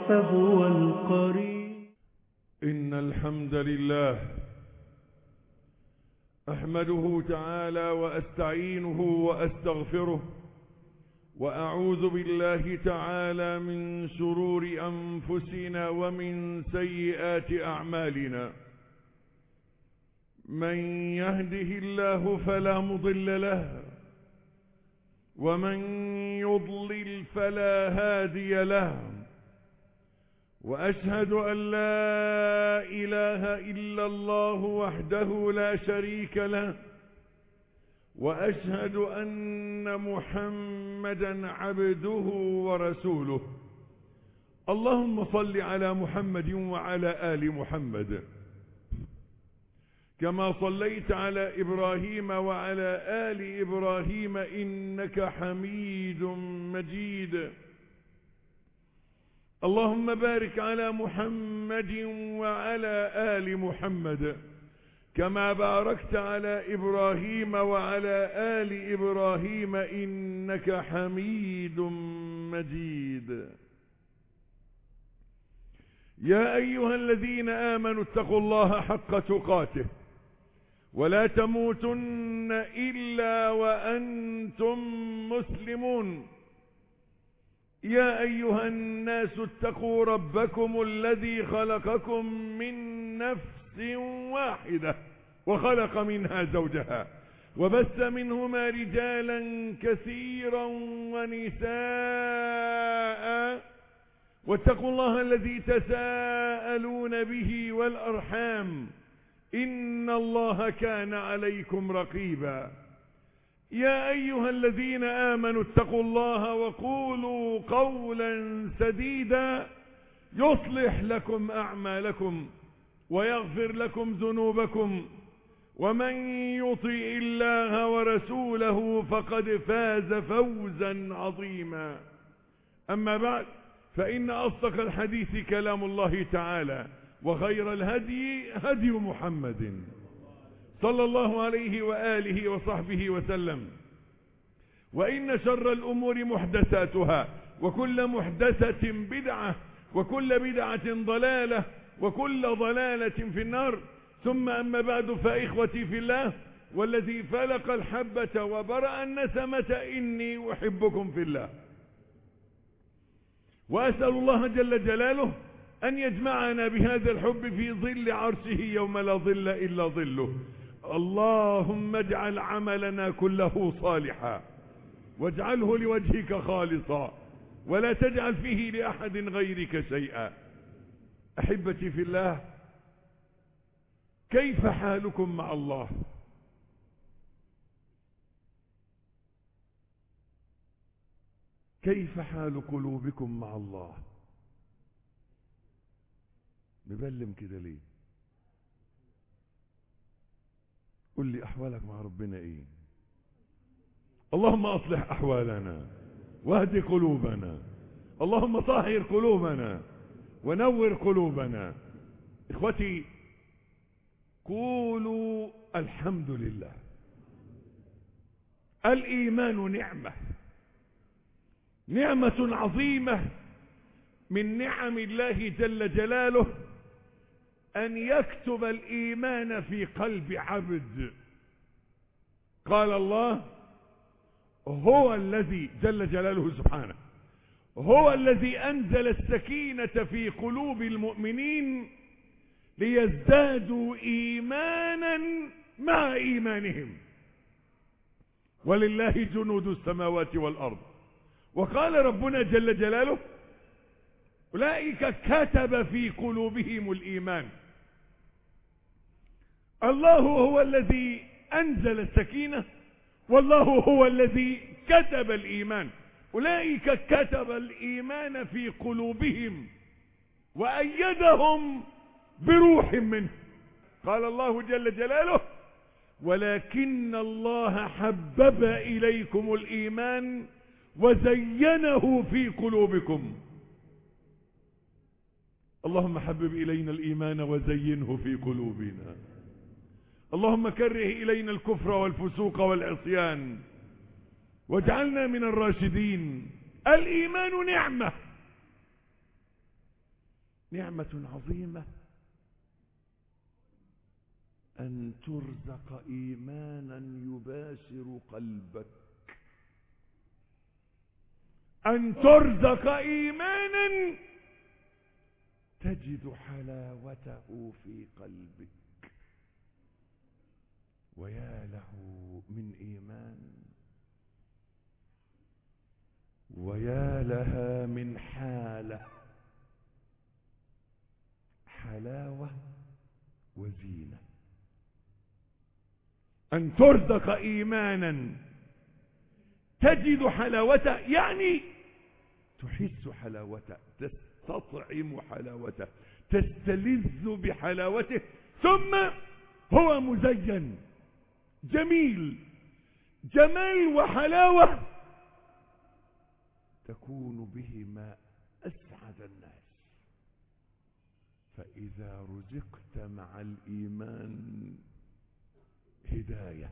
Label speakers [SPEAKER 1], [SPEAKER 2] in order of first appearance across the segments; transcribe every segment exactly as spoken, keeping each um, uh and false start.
[SPEAKER 1] فهو القريب.
[SPEAKER 2] إن الحمد لله أحمده تعالى وأستعينه وأستغفره، وأعوذ بالله تعالى من شرور أنفسنا ومن سيئات أعمالنا. من يهده الله فلا مضل له، ومن يضلل فلا هادي له، وأشهد أن لا إله إلا الله وحده لا شريك له، وأشهد أن محمدا عبده ورسوله. اللهم صل على محمد وعلى آل محمد كما صليت على إبراهيم وعلى آل إبراهيم إنك حميد مجيد. اللهم بارك على محمد وعلى آل محمد كما باركت على إبراهيم وعلى آل إبراهيم إنك حميد مجيد. يا أيها الذين آمنوا اتقوا الله حق تقاته ولا تموتن إلا وأنتم مسلمون. يا أيها الناس اتقوا ربكم الذي خلقكم من نفس واحدة وخلق منها زوجها وبث منهما رجالا كثيرا ونساء، واتقوا الله الذي تساءلون به والأرحام إن الله كان عليكم رقيبا. يا أيها الذين آمنوا اتقوا الله وقولوا قولا سديدا يصلح لكم أعمالكم ويغفر لكم ذنوبكم، ومن يطع الله ورسوله فقد فاز فوزا عظيما. أما بعد، فإن أصدق الحديث كلام الله تعالى، وخير الهدي هدي محمد صلى الله عليه وآله وصحبه وسلم. وإن شر الأمور محدثاتها، وكل محدثة بدعة، وكل بدعة ضلالة، وكل ضلالة في النار. ثم أما بعد، فإخوتي في الله والذي فلق الحبة وبرأ النسمة إني أحبكم في الله، وأسأل الله جل جلاله أن يجمعنا بهذا الحب في ظل عرشه يوم لا ظل إلا ظله. اللهم اجعل عملنا كله صالحا، واجعله لوجهك خالصا، ولا تجعل فيه لأحد غيرك شيئا. أحبتي في الله، كيف حالكم مع الله؟ كيف حال قلوبكم مع الله؟ مبلم كده ليه؟ قل لي أحوالك مع ربنا إيه؟ اللهم أصلح أحوالنا واهد قلوبنا، اللهم طهر قلوبنا ونور قلوبنا. إخوتي، قولوا الحمد لله. الإيمان نعمة، نعمة عظيمة من نعم الله جل جلاله أن يكتب الإيمان في قلب عبد. قال الله: هو الذي جل جلاله سبحانه هو الذي أنزل السكينة في قلوب المؤمنين ليزدادوا إيمانا مع إيمانهم، ولله جنود السماوات والأرض. وقال ربنا جل جلاله: أولئك كتب في قلوبهم الإيمان. الله هو الذي أنزل السكينة، والله هو الذي كتب الإيمان. أولئك كتب الإيمان في قلوبهم وأيدهم بروح منه. قال الله جل جلاله: ولكن الله حبب إليكم الإيمان وزينه في قلوبكم. اللهم حبب إلينا الإيمان وزينه في قلوبنا. اللهم كره إلينا الكفر والفسوق والعصيان واجعلنا من الراشدين. الإيمان نعمة، نعمة عظيمة أن ترزق إيمانا يباشر قلبك، أن ترزق إيمانا تجد حلاوته في قلبك. ويا له من إيمان، ويا لها من حالة، حلاوة وزينة. أن ترزق إيمانا تجد حلاوته، يعني تحس حلاوته، تستطعم حلاوته، تستلذ بحلاوته، ثم هو مزين جميل، جمال وحلاوة تكون بهما أسعد الناس. فإذا رزقت مع الإيمان هداية.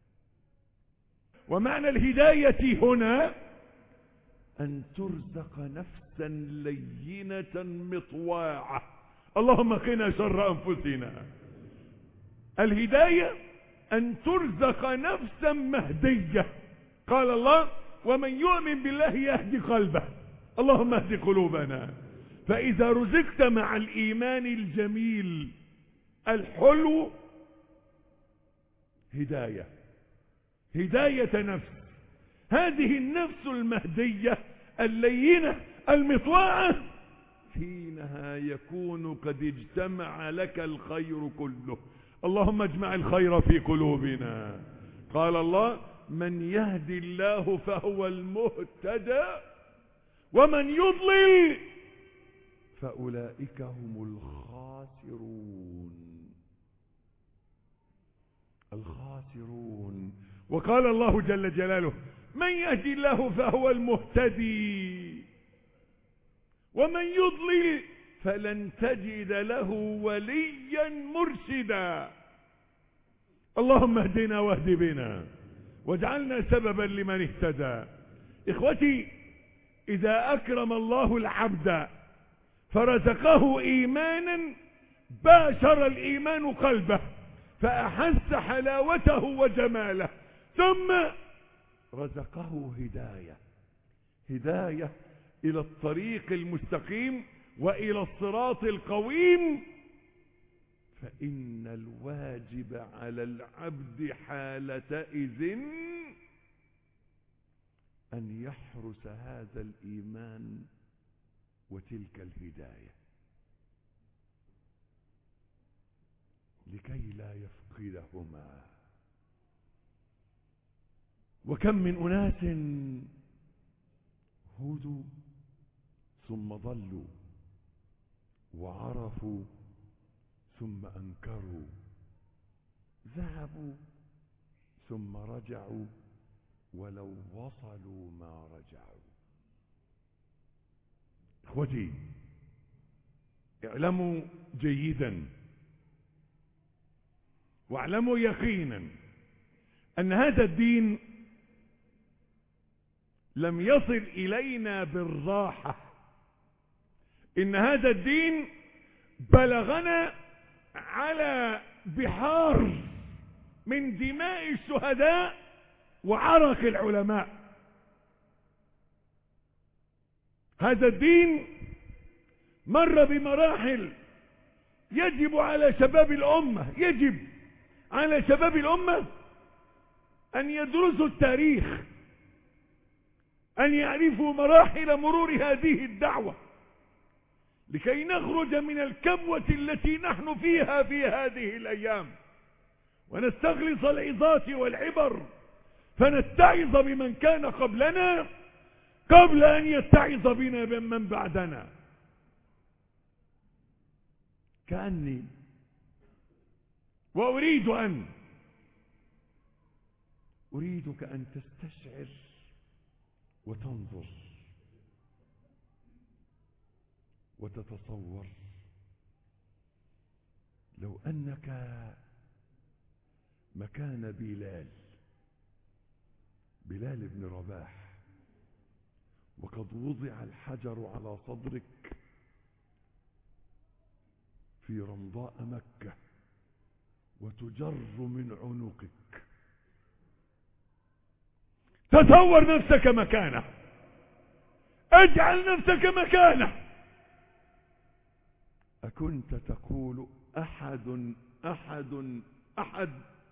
[SPEAKER 2] ومعنى الهداية هنا أن ترزق نفسا لينة مطواعة. اللهم قنا شر أنفسنا. الهداية أن ترزق نفسا مهدية. قال الله: ومن يؤمن بالله يهدي قلبه. اللهم اهد قلوبنا. فإذا رزقت مع الإيمان الجميل الحلو هداية، هداية نفس. هذه النفس المهدية اللينة المطواعة حينها يكون قد اجتمع لك الخير كله. اللهم اجمع الخير في قلوبنا. قال الله: من يهدي الله فهو المهتدى ومن يضلل فأولئك هم الخاسرون. الخاسرون. وقال الله جل جلاله: من يهدي الله فهو المهتدي ومن يضلل فلن تجد له وليا مرشدا. اللهم اهدنا واهد بنا واجعلنا سببا لمن اهتدى. إخوتي، إذا أكرم الله العبد فرزقه إيمانا باشر الإيمان قلبه فأحس حلاوته وجماله، ثم رزقه هداية، هداية إلى الطريق المستقيم وإلى الصراط القويم. فإن الواجب على العبد حالتئذ أن يحرس هذا الإيمان وتلك الهداية لكي لا يفقدهما. وكم من أناس هدوا ثم ضلوا، وعرفوا ثم أنكروا، ذهبوا ثم رجعوا ولو وصلوا ما رجعوا. اخوتي، اعلموا جيدا واعلموا يقينا أن هذا الدين لم يصل إلينا بالراحة. إن هذا الدين بلغنا على بحار من دماء الشهداء وعرق العلماء. هذا الدين مر بمراحل. يجب على شباب الأمة يجب على شباب الأمة أن يدرسوا التاريخ، أن يعرفوا مراحل مرور هذه الدعوة لكي نخرج من الكبوة التي نحن فيها في هذه الأيام، ونستخلص العظات والعبر، فنتعظ بمن كان قبلنا قبل أن يتعظ بنا من بعدنا. كأني وأريد أن أريدك أن تستشعر وتنظر وتتصور لو أنك مكان بلال بلال بن رباح وقد وضع الحجر على صدرك في رمضاء مكة وتجر من عنقك. تصور نفسك مكانه، اجعل نفسك مكانه. أكنت تقول أحد أحد أحد؟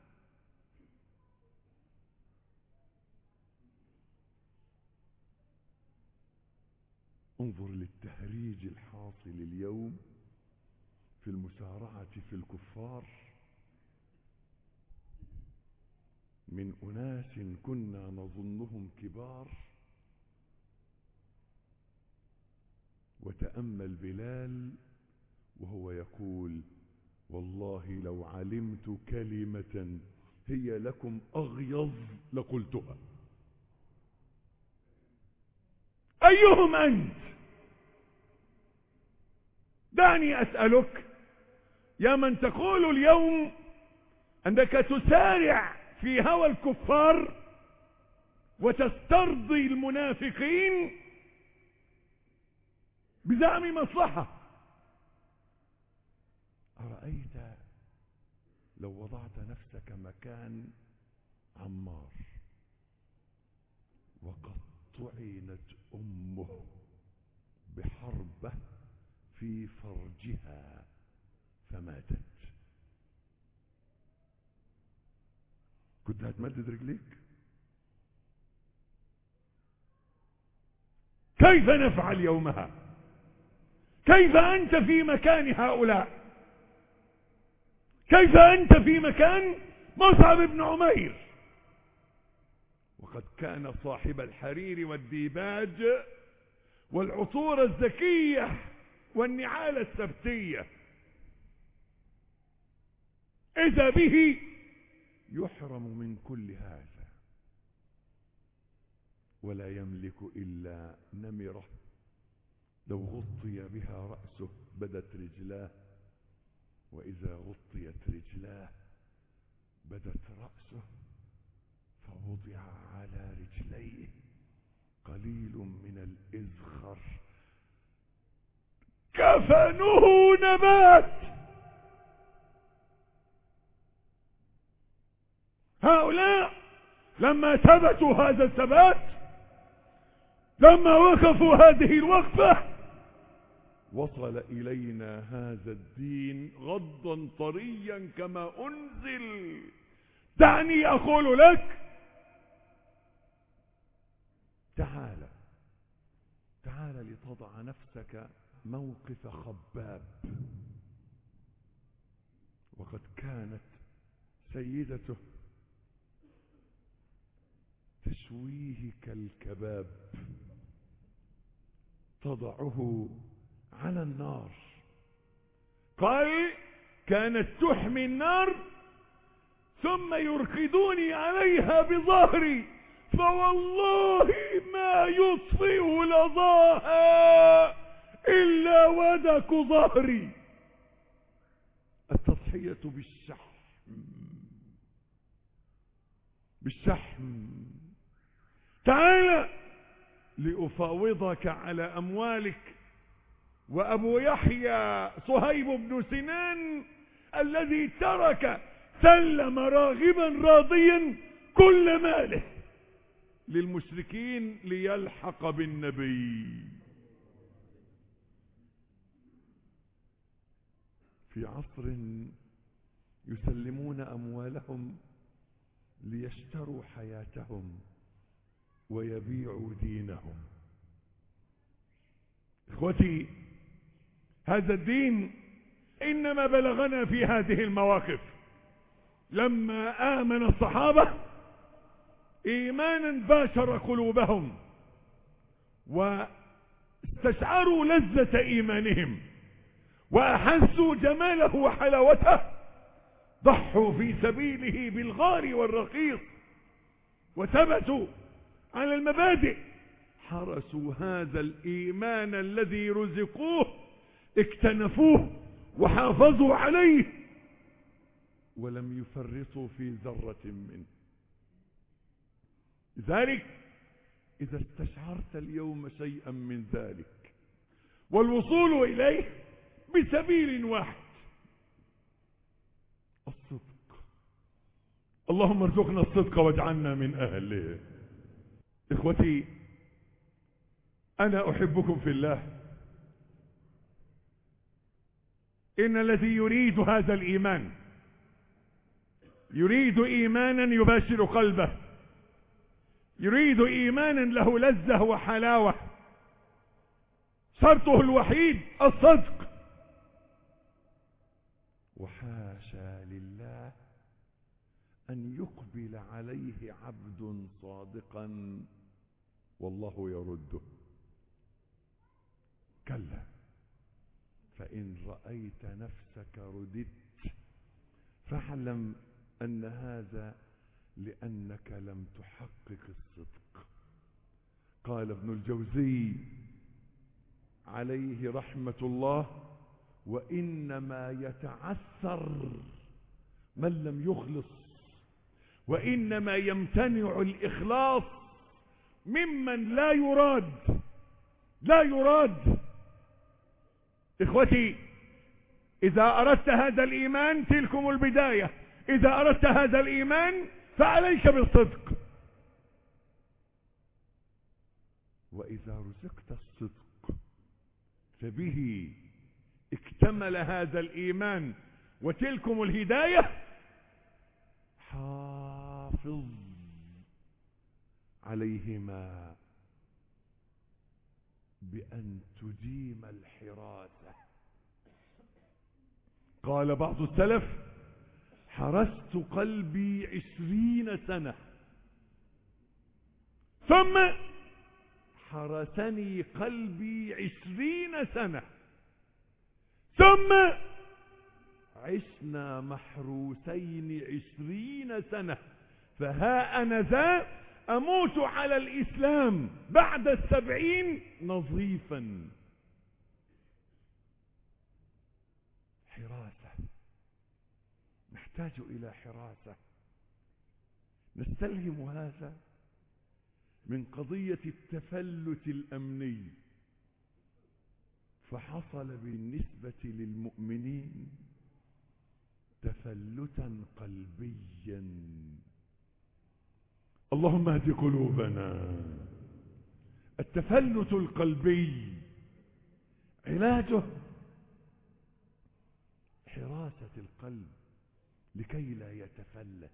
[SPEAKER 2] انظر للتهريج الحاصل اليوم في المسارعة في الكفار من أناس كنا نظنهم كبار. وتأمل بلال وهو يقول والله لو علمت كلمة هي لكم أغيظ لقلتها. أيهم أنت؟ دعني أسألك يا من تقول اليوم أنك تسارع في هوى الكفار وتسترضي المنافقين بزعم مصلحة. أرأيت لو وضعت نفسك مكان عمار وقد طعنت أمه بحربة في فرجها فماتت، كنت هتمدد رجليك؟ كيف نفعل يومها؟ كيف أنت في مكان هؤلاء؟ كيف أنت في مكان مصعب بن عمير؟ وقد كان صاحب الحرير والديباج والعطور الزكية والنعال السبتية، إذا به يحرم من كل هذا ولا يملك إلا نمرة لو غطي بها رأسه بدت رجلاه، وإذا غطيت رجلاه بدت رأسه، فوضع على رجليه قليل من الإزخر كفنه نبات. هؤلاء لما ثبتوا هذا الثبات، لما وقفوا هذه الوقفة، وصل إلينا هذا الدين غضا طريا كما أنزل. دعني أقول لك تعال تعال لتضع نفسك موقف خباب. وقد كانت سيدته تشويه كالكباب، تضعه على النار. قال كانت تحمي النار ثم يركضوني عليها بظهري، فوالله ما يطفئ لظاها إلا ودك ظهري. التضحية بالشحم بالشحم. تعال لأفاوضك على أموالك. وأبو يحيى صهيب بن سنان الذي ترك سلم راغبا راضيا كل ماله للمشركين ليلحق بالنبي. في عصر يسلمون أموالهم ليشتروا حياتهم ويبيعوا دينهم. اخوتي، هذا الدين انما بلغنا في هذه المواقف لما آمن الصحابة ايمانا باشر قلوبهم واستشعروا لذة ايمانهم واحسوا جماله وحلاوته، ضحوا في سبيله بالغار والرقيق وثبتوا على المبادئ، حرسوا هذا الإيمان الذي رزقوه، اكتنفوه وحافظوا عليه ولم يفرطوا في ذرة منه. لذلك إذا استشعرت اليوم شيئا من ذلك والوصول إليه بسبيل واحد الصدق. اللهم ارزقنا الصدق واجعلنا من أهله. إخوتي، أنا أحبكم في الله. إن الذي يريد هذا الإيمان يريد إيمانا يباشر قلبه، يريد إيمانا له لذة وحلاوة، شرطه الوحيد الصدق. وحاشا لله أن يقبل عليه عبد صادقا والله يرده. كلا، فإن رأيت نفسك رددت فاعلم أن هذا لأنك لم تحقق الصدق. قال ابن الجوزي عليه رحمة الله: وإنما يتعثر من لم يخلص، وإنما يمتنع الإخلاص ممن لا يراد لا يراد. إخوتي، إذا أردت هذا الإيمان تلكم البداية. إذا أردت هذا الإيمان فعليك بالصدق. وإذا رزقت الصدق فبه اكتمل هذا الإيمان وتلكم الهداية. حافظ عليهما بأن تديم الحراسة. قال بعض السلف: حرست قلبي عشرين سنة ثم حرسني قلبي عشرين سنة ثم عشنا محروسين عشرين سنة، فها أنا ذا أموت على الإسلام بعد السبعين نظيفا. حراسة، نحتاج إلى حراسة. نستلهم هذا من قضية التفلت الأمني، فحصل بالنسبة للمؤمنين تفلتا قلبيا. اللهم اهد قلوبنا. التفلت القلبي علاجه حراسة القلب لكي لا يتفلت.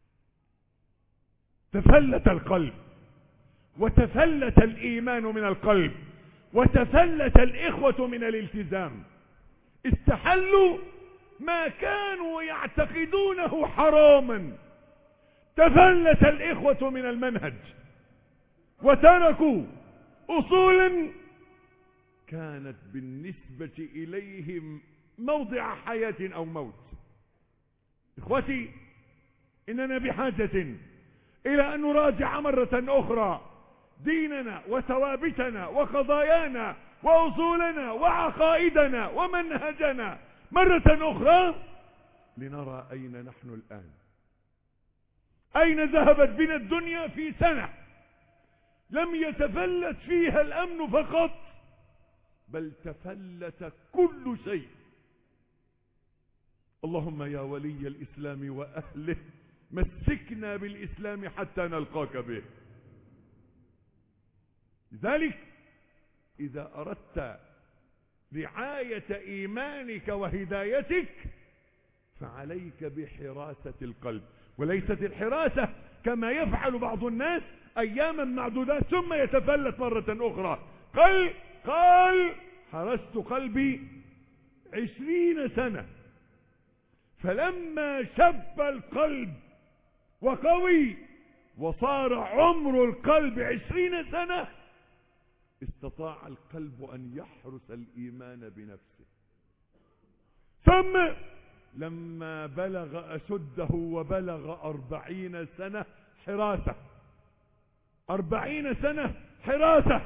[SPEAKER 2] تفلت القلب وتفلت الإيمان من القلب وتفلت الإخوة من الالتزام. استحلوا ما كانوا يعتقدونه حراما. تفلت الإخوة من المنهج وتركوا أصولا كانت بالنسبة إليهم موضع حياة أو موت. إخوتي، إننا بحاجة إلى أن نراجع مرة أخرى ديننا وثوابتنا وقضايانا وأصولنا وعقائدنا ومنهجنا مرة أخرى لنرى أين نحن الآن. أين ذهبت بنا الدنيا في سنة لم يتفلت فيها الأمن فقط، بل تفلت كل شيء. اللهم يا ولي الإسلام وأهله مسكنا بالإسلام حتى نلقاك به. لذلك إذا أردت رعاية إيمانك وهدايتك فعليك بحراسة القلب، وليست الحراسة كما يفعل بعض الناس أياما معدودات ثم يتفلت مرة أخرى. قال قال حرست قلبي عشرين سنة، فلما شب القلب وقوي وصار عمر القلب عشرين سنة استطاع القلب أن يحرس الإيمان بنفسه. ثم لما بلغ أشده وبلغ أربعين سنة حراسة، أربعين سنة حراسة،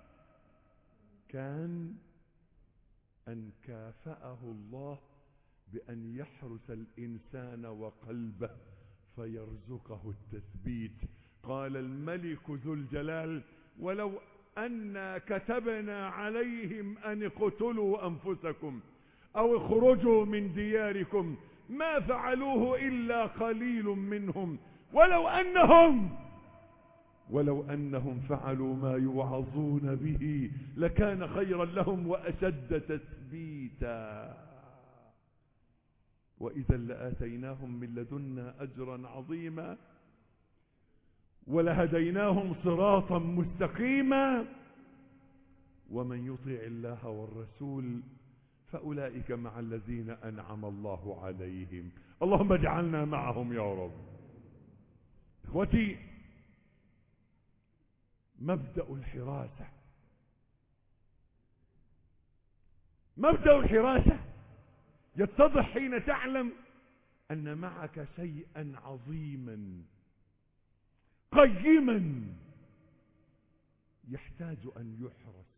[SPEAKER 2] كان أن كافأه الله بأن يحرس الإنسان وقلبه فيرزقه التثبيت. قال الملك ذو الجلال: ولو أنا كتبنا عليهم أن اقتلوا أنفسكم أو اخرجوا من دياركم ما فعلوه إلا قليل منهم ولو أنهم ولو أنهم فعلوا ما يوعظون به لكان خيرا لهم وأشد تثبيتا وإذا لآتيناهم من لدنا أجرا عظيما ولهديناهم صراطا مستقيما ومن يطع الله والرسول فأولئك مع الذين أنعم الله عليهم. اللهم اجعلنا معهم يا رب. اخوتي، مبدأ الحراسة مبدأ الحراسة يتضح حين تعلم أن معك شيئا عظيما قيما يحتاج أن يحرس.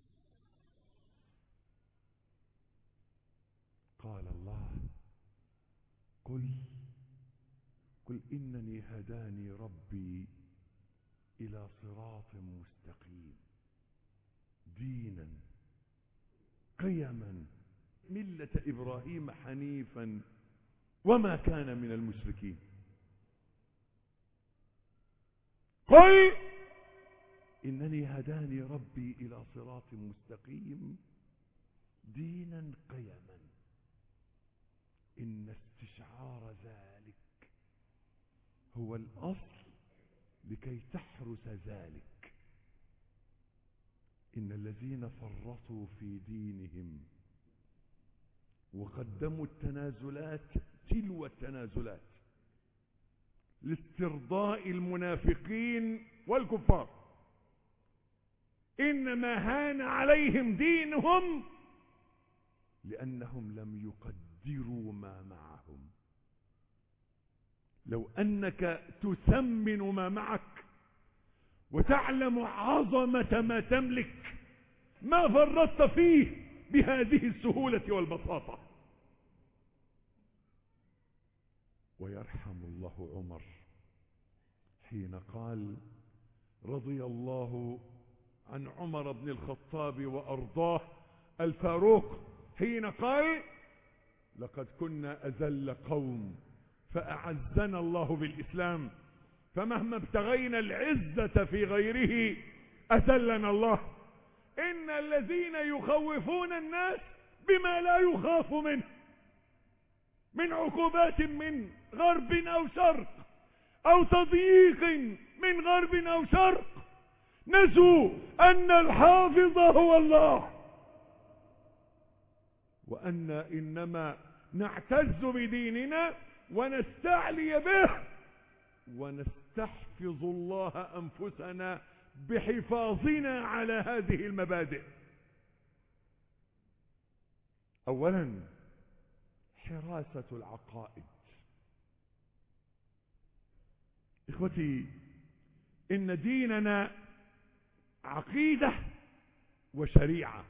[SPEAKER 2] قال الله: قل قل إنني هداني ربي إلى صراط مستقيم دينا قيما ملة إبراهيم حنيفا وما كان من المشركين. قل إنني هداني ربي إلى صراط مستقيم دينا قيما. إن استشعار ذلك هو الأصل لكي تحرس ذلك. إن الذين فرطوا في دينهم وقدموا التنازلات تلو التنازلات لاسترضاء المنافقين والكفار إنما هان عليهم دينهم لأنهم لم يقدروا ما معهم. لو أنك تثمن ما معك وتعلم عظمة ما تملك ما فرطت فيه بهذه السهولة والبساطة. ويرحم الله عمر حين قال رضي الله عن عمر بن الخطاب وأرضاه الفاروق حين قال: لقد كنا أذل قوم فأعزنا الله بالإسلام فمهما ابتغينا العزة في غيره أذلنا الله. إن الذين يخوفون الناس بما لا يخاف منه من عقوبات من غرب أو شرق أو تضييق من غرب أو شرق نسوا أن الحافظ هو الله، وأن إنما نعتز بديننا ونستعلي به ونستحفظ الله أنفسنا بحفاظنا على هذه المبادئ. أولا حراسة العقائد. إخوتي، إن ديننا عقيدة وشريعة،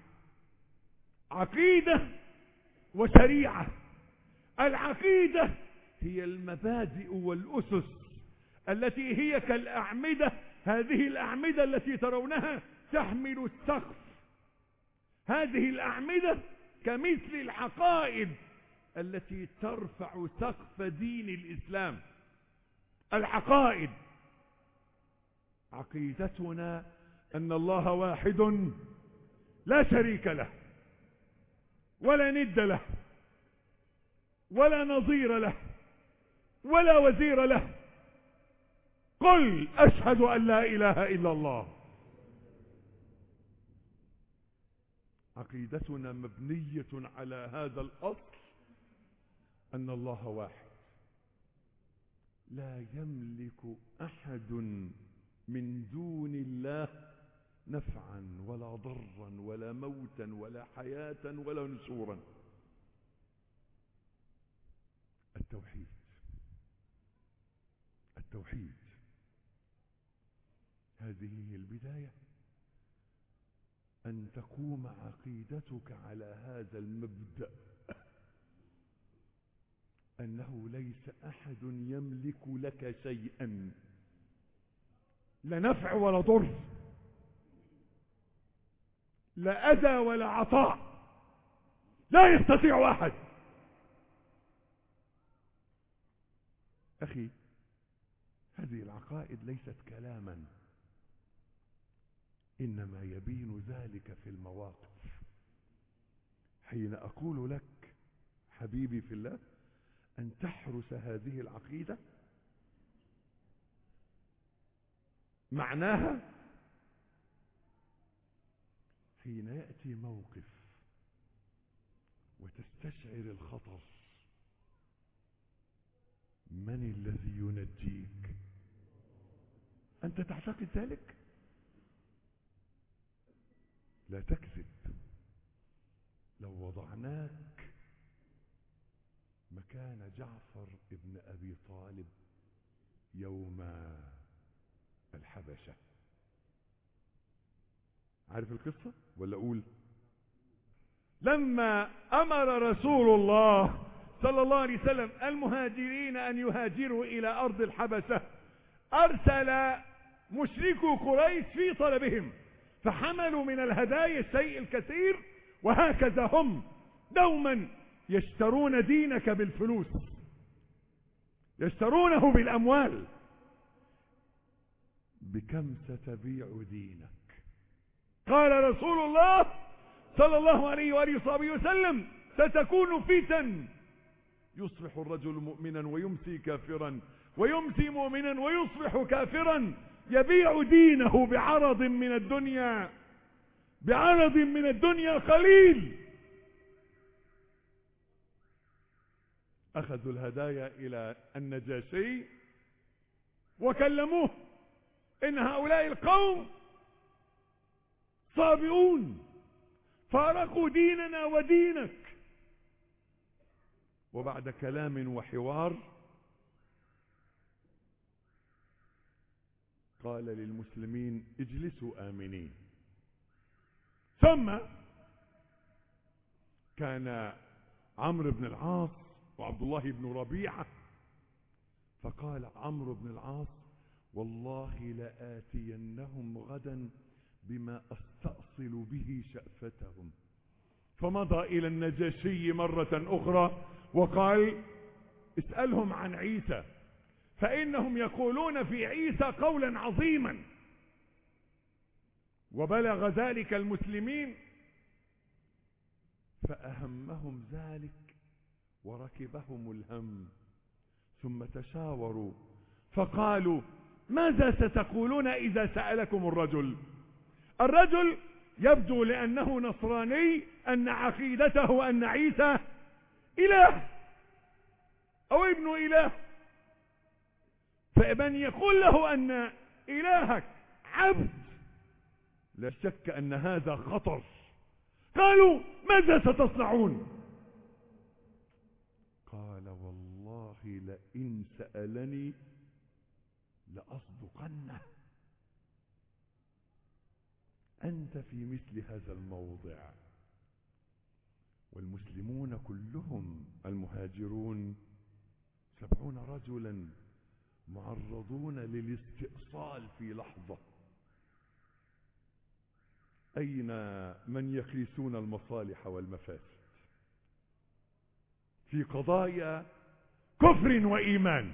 [SPEAKER 2] عقيدة وشريعة. العقيدة هي المبادئ والأسس التي هي كالأعمدة، هذه الأعمدة التي ترونها تحمل السقف. هذه الأعمدة كمثل العقائد التي ترفع سقف دين الإسلام. العقائد، عقيدتنا أن الله واحد لا شريك له ولا ند له ولا نظير له ولا وزير له. قل أشهد أن لا إله إلا الله. عقيدتنا مبنية على هذا الأصل أن الله واحد، لا يملك أحد من دون الله نفعا ولا ضرا ولا موتا ولا حياة ولا نشورا. التوحيد، التوحيد هذه هي البداية، أن تقوم عقيدتك على هذا المبدأ أنه ليس أحد يملك لك شيئا، لا نفع ولا ضر، لا أذى ولا عطاء، لا يستطيع أحد. أخي، هذه العقائد ليست كلاما، إنما يبين ذلك في المواقف. حين أقول لك حبيبي في الله أن تحرس هذه العقيدة، معناها حين يأتي موقف وتستشعر الخطر، من الذي ينجيك؟ أنت تعتقد ذلك؟ لا تكذب. لو وضعناك مكان جعفر ابن أبي طالب يوم الحبشة، عارف القصة ولا أقول؟ لما أمر رسول الله صلى الله عليه وسلم المهاجرين أن يهاجروا إلى أرض الحبشة، أرسل مشركو قريش في طلبهم، فحملوا من الهدايا الشيء الكثير، وهكذا هم دوما يشترون دينك بالفلوس، يشترونه بالأموال. بكم ستبيع دينك؟ قال رسول الله صلى الله عليه وآله وصحبه وسلم: ستكون فتن، يصبح الرجل مؤمنا ويمسي كافرا، ويمسي مؤمنا ويصبح كافرا، يبيع دينه بعرض من الدنيا، بعرض من الدنيا قليل. أخذوا الهدايا إلى النجاشي وكلموه إن هؤلاء القوم صابئون، فارقوا ديننا ودينك. وبعد كلام وحوار قال للمسلمين: اجلسوا آمنين. ثم كان عمرو بن العاص وعبد الله بن ربيعة، فقال عمرو بن العاص: والله لآتينهم غدا بما أستأصل به شأفتهم. فمضى إلى النجاشي مرة أخرى وقال: اسألهم عن عيسى، فإنهم يقولون في عيسى قولا عظيما. وبلغ ذلك المسلمين فأهمهم ذلك وركبهم الهم، ثم تشاوروا فقالوا: ماذا ستقولون إذا سألكم الرجل؟ الرجل يبدو لأنه نصراني أن عقيدته أن عيسى إله أو ابن إله، فمن يقول له أن إلهك عبد لا شك أن هذا خطر. قالوا: ماذا ستصنعون؟ قال: والله لئن سألني لأصدقنه. أنت في مثل هذا الموضع، والمسلمون كلهم المهاجرون سبعون رجلا معرضون للاستئصال في لحظة. أين من يقيسون المصالح والمفاسد في قضايا كفر وإيمان؟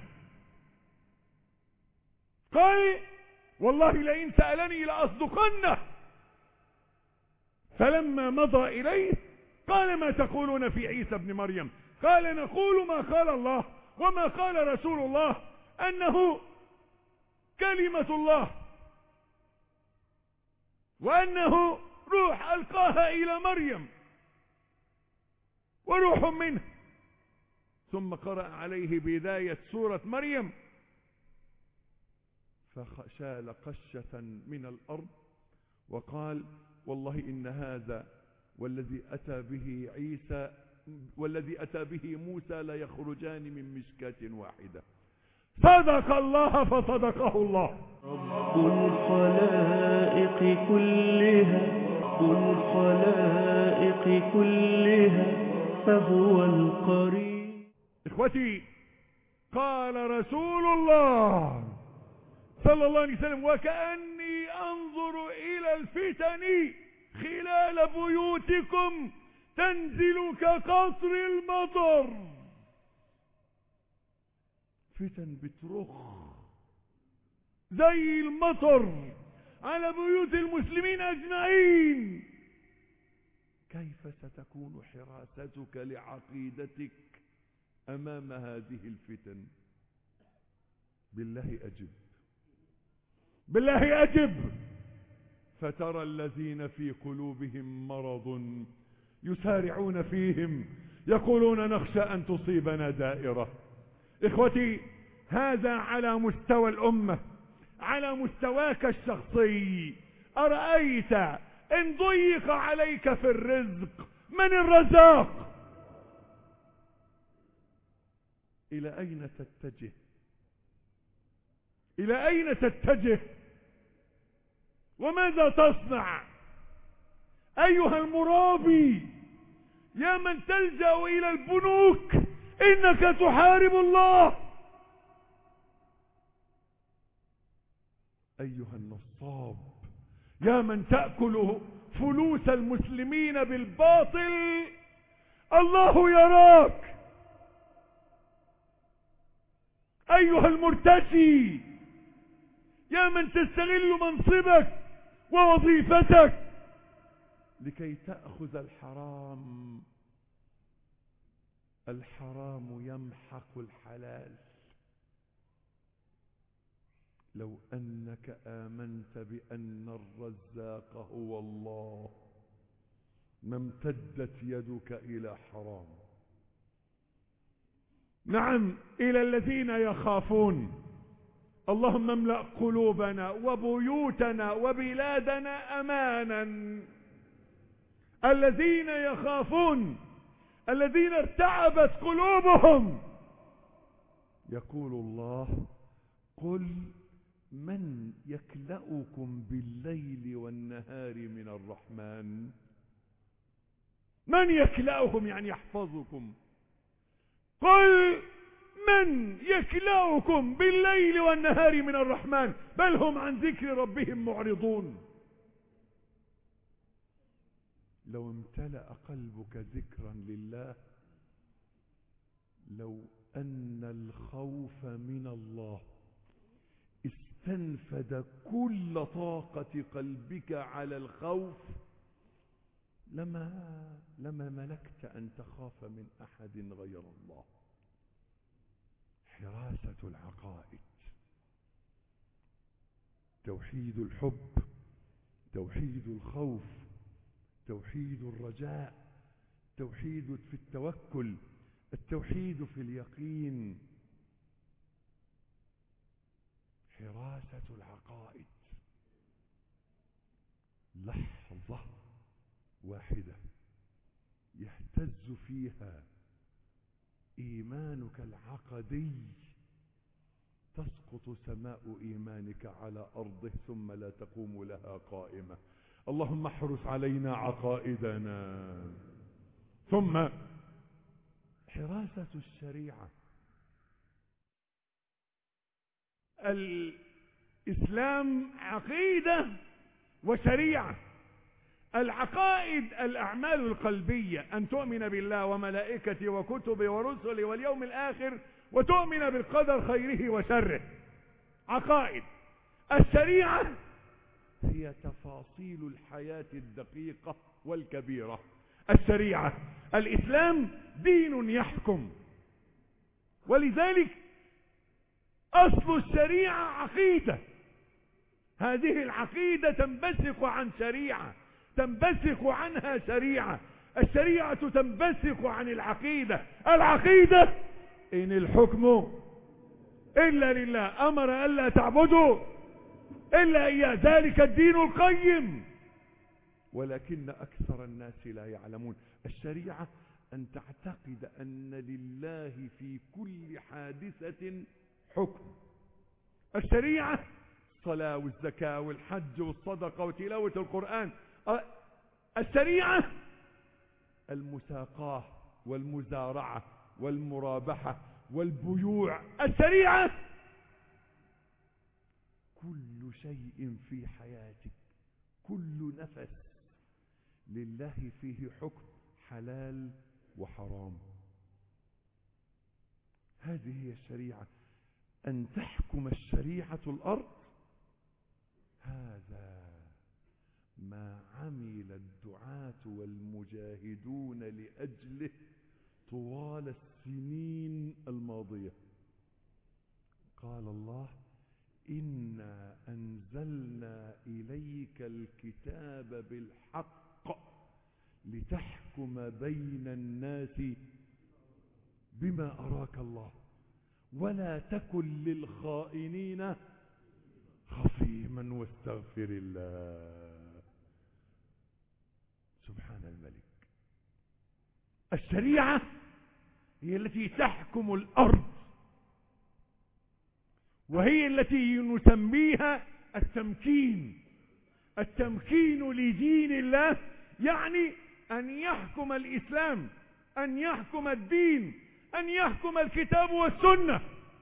[SPEAKER 2] قال: والله لئن سألني لأصدقنه. فلما مضى إليه قال: ما تقولون في عيسى ابن مريم؟ قال: نقول ما قال الله وما قال رسول الله، أنه كلمة الله، وأنه روح ألقاها إلى مريم وروح منه. ثم قرأ عليه بداية سورة مريم: فشال قشة من الأرض وقال: والله إن هذا والذي أتى به عيسى والذي أتى به موسى لا يخرجان من مشكاة واحدة. صدق الله فصدقه الله.
[SPEAKER 1] رب الخلائق كلها، رب الخلائق كلها، فهو القريب.
[SPEAKER 2] إخوتي، قال رسول الله صلى الله عليه وسلم: وكأني أنظر إلى الفتن خلال بيوتكم تنزل كقطر المطر. فتن بترخ زي المطر على بيوت المسلمين أجمعين. كيف ستكون حراستك لعقيدتك أمام هذه الفتن؟ بالله أجب، بالله أجب. فترى الذين في قلوبهم مرض يسارعون فيهم يقولون نخشى أن تصيبنا دائرة. إخوتي، هذا على مستوى الأمة. على مستواك الشخصي، أرأيت إن ضيق عليك في الرزق من الرزاق؟ إلى أين تتجه؟ إلى أين تتجه؟ وماذا تصنع أيها المرابي يا من تلجأ إلى البنوك؟ إنك تحارب الله. أيها النصاب يا من تأكل فلوس المسلمين بالباطل، الله يراك. أيها المرتشي يا من تستغل منصبك ووظيفتك لكي تأخذ الحرام، الحرام يمحق الحلال. لو أنك آمنت بأن الرزاق هو الله ما امتدت يدك إلى حرام. نعم، إلى الذين يخافون. اللهم املأ قلوبنا وبيوتنا وبلادنا أمانا. الذين يخافون، الذين ارتعبت قلوبهم. يقول الله: قل من يكلأكم بالليل والنهار من الرحمن. من يكلأكم يعني يحفظكم. قل من يكلأكم بالليل والنهار من الرحمن بل هم عن ذكر ربهم معرضون. لو امتلأ قلبك ذكرا لله، لو أن الخوف من الله استنفد كل طاقة قلبك على الخوف، لما لما ملكت أن تخاف من أحد غير الله. حراسة العقائد، توحيد الحب، توحيد الخوف، توحيد الرجاء، توحيد في التوكل، التوحيد في اليقين. حراسة العقائد. لحظة واحدة يهتز فيها إيمانك العقدي تسقط سماء إيمانك على أرضه ثم لا تقوم لها قائمة. اللهم احرس علينا عقائدنا. ثم حراسة الشريعة. الإسلام عقيدة وشريعة. العقائد الأعمال القلبية، أن تؤمن بالله وملائكته وكتبه ورسله واليوم الآخر وتؤمن بالقدر خيره وشره، عقائد. الشريعة هي تفاصيل الحياة الدقيقة والكبيرة. الشريعة، الإسلام دين يحكم، ولذلك أصل الشريعة عقيدة. هذه العقيدة تنبثق عن شريعة، تنبثق عنها شريعة. الشريعة تنبثق عن العقيدة. العقيدة إن الحكم إلا لله، أمر ألا تعبدوا إلا إياه، ذلك الدين القيم، ولكن أكثر الناس لا يعلمون. الشريعة أن تعتقد أن لله في كل حادثة حكم. الشريعة الصلاة والزكاة والحج والصدقة وتلاوة القرآن. الشريعة المساقاة والمزارعة والمرابحة والبيوع. الشريعة كل شيء في حياتك، كل نفس لله فيه حكم حلال وحرام. هذه هي الشريعة. أن تحكم الشريعة الأرض. هذا ما عمل الدعاة والمجاهدون لأجله طوال السنين الماضية. قال الله: إنا أنزلنا إليك الكتاب بالحق لتحكم بين الناس بما أراك الله ولا تكن للخائنين خصيما واستغفر الله. سبحان الملك. الشريعة هي التي تحكم الأرض، وهي التي نسميها التمكين. التمكين لدين الله يعني أن يحكم الإسلام، أن يحكم الدين، أن يحكم الكتاب والسنة.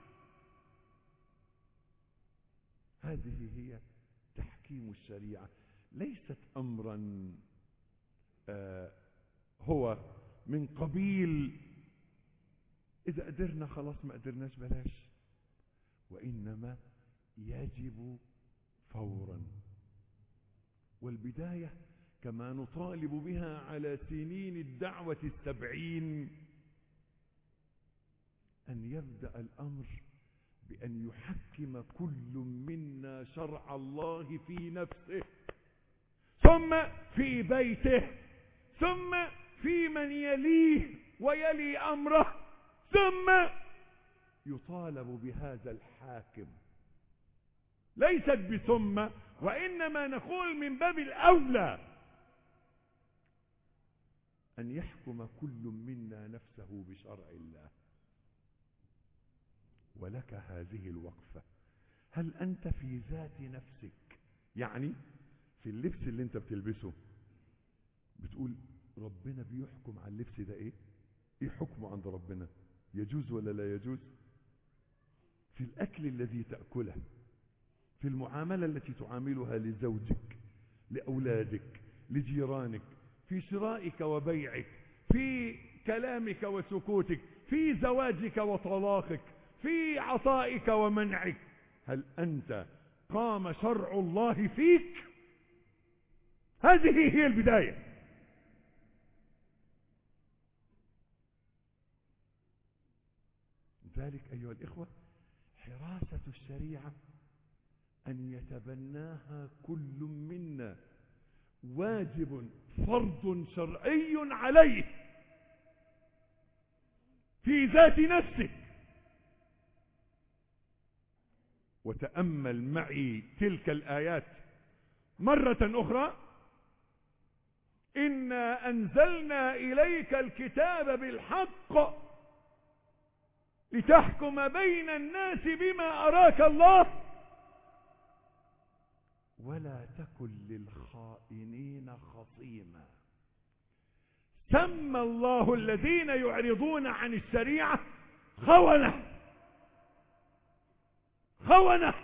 [SPEAKER 2] هذه هي تحكيم الشريعة. ليست أمرا آه هو من قبيل إذا قدرنا خلاص، ما قدرناش بلاش، وإنما يجب فورا. والبداية كما نطالب بها على سنين الدعوة السبعين أن يبدأ الأمر بأن يحكم كل منا شرع الله في نفسه، ثم في بيته، ثم في من يليه ويلي أمره، ثم يطالب بهذا الحاكم. ليست بثم، وإنما نقول من باب الأولى أن يحكم كل منا نفسه بشرع الله. ولك هذه الوقفة. هل أنت في ذات نفسك، يعني في اللبس اللي أنت بتلبسه، بتقول ربنا بيحكم على اللبس ده إيه؟ إيه حكمه عند ربنا؟ يجوز ولا لا يجوز؟ في الأكل الذي تأكله، في المعاملة التي تعاملها لزوجك، لأولادك، لجيرانك، في شرائك وبيعك، في كلامك وسكوتك، في زواجك وطلاقك، في عطائك ومنعك. هل أنت قام شرع الله فيك؟ هذه هي البداية. لذلك أيها الإخوة، حراسة الشريعة أن يتبناها كل منا، واجب فرض شرعي عليه في ذات نفسه. وتأمل معي تلك الآيات مرة أخرى: إنا أنزلنا إليك الكتاب بالحق لتحكم بين الناس بما أراك الله ولا تكن للخائنين خصيما. سمى الله الذين يعرضون عن الشريعة خونة. خونة.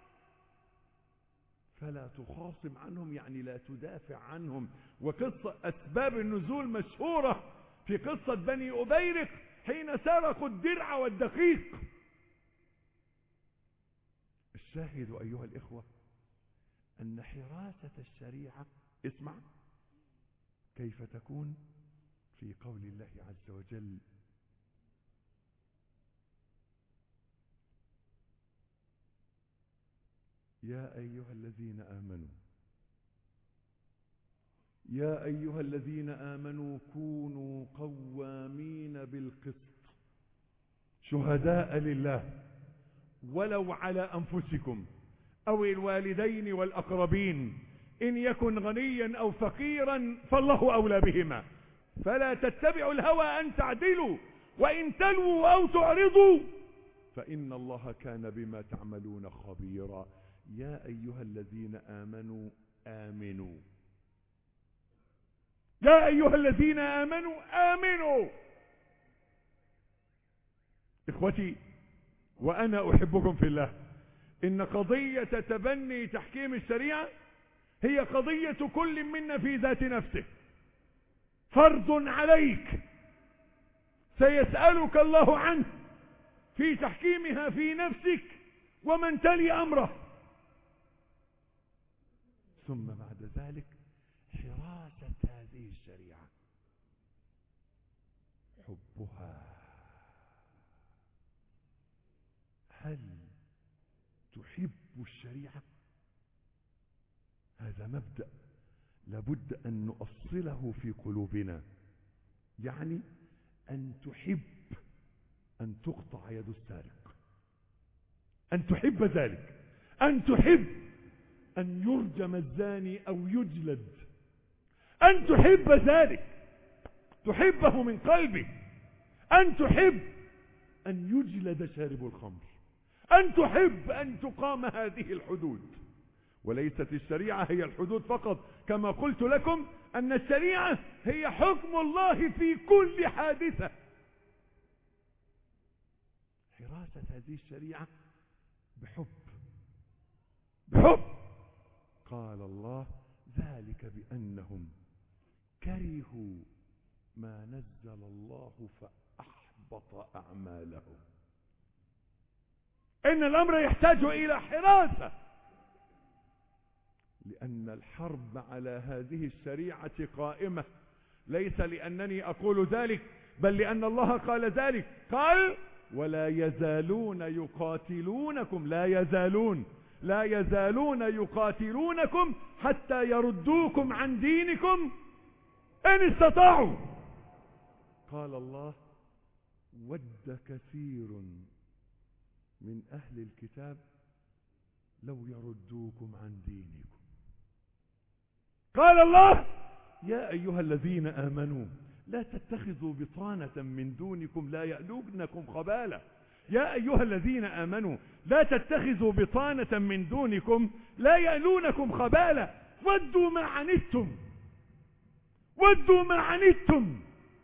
[SPEAKER 2] فلا تخاصم عنهم، يعني لا تدافع عنهم. وقصة أسباب النزول مشهورة في قصة بني أبيرق حين سرقوا الدرع والدقيق. الشاهد أيها الإخوة أن حراسة الشريعة، اسمع كيف تكون في قول الله عز وجل: يا أيها الذين آمنوا يا أيها الذين آمنوا كونوا قوامين بالقسط شهداء لله ولو على أنفسكم أو الوالدين والأقربين إن يكن غنيا أو فقيرا فالله أولى بهما فلا تتبعوا الهوى أن تعدلوا وإن تلووا أو تعرضوا فإن الله كان بما تعملون خبيرا. يا أيها الذين آمنوا آمنوا يا أيها الذين آمنوا آمنوا. إخوتي وأنا أحبكم في الله، إن قضية تبني تحكيم الشريعة هي قضية كل منا في ذات نفسه، فرض عليك سيسألك الله عنه في تحكيمها في نفسك ومن تلي أمره. ثم بعد ذلك حراسة هذه الشريعة، حبها. هل تحب الشريعة؟ هذا مبدأ لابد أن نؤصله في قلوبنا، يعني أن تحب أن تقطع يد السارق، أن تحب ذلك، أن تحب أن يرجم الزاني أو يجلد، أن تحب ذلك، تحبه من قلبك، أن تحب أن يجلد شارب الخمر، أن تحب أن تقام هذه الحدود. وليست الشريعة هي الحدود فقط، كما قلت لكم أن الشريعة هي حكم الله في كل حادثة. حراسة هذه الشريعة بحب، بحب. قال الله: ذلك بأنهم كرهوا ما نزل الله فأحبط أعمالهم. إن الأمر يحتاج إلى حراسة، لأن الحرب على هذه الشريعة قائمة، ليس لأنني أقول ذلك، بل لأن الله قال ذلك. قال: ولا يزالون يقاتلونكم، لا يزالون لا يزالون يقاتلونكم حتى يردوكم عن دينكم إن استطاعوا. قال الله: ود كثير من أهل الكتاب لو يردوكم عن دينكم. قال الله: يا أيها الذين آمنوا لا تتخذوا بطانة من دونكم لا يألونكم خبالا. يا أيها الذين آمنوا لا تتخذوا بطانة من دونكم لا يألونكم خبالا ودوا ما عنتم، ودوا ما عنتم.